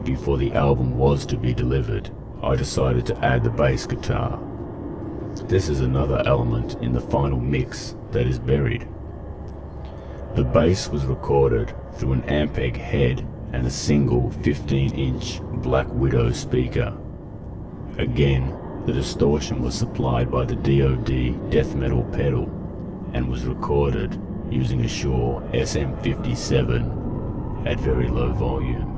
before the album was to be delivered, I decided to add the bass guitar. This is another element in the final mix that is buried. The bass was recorded through an Ampeg head and a single 15-inch Black Widow speaker. Again, the distortion was supplied by the DoD death metal pedal and was recorded using a Shure SM57 at very low volume.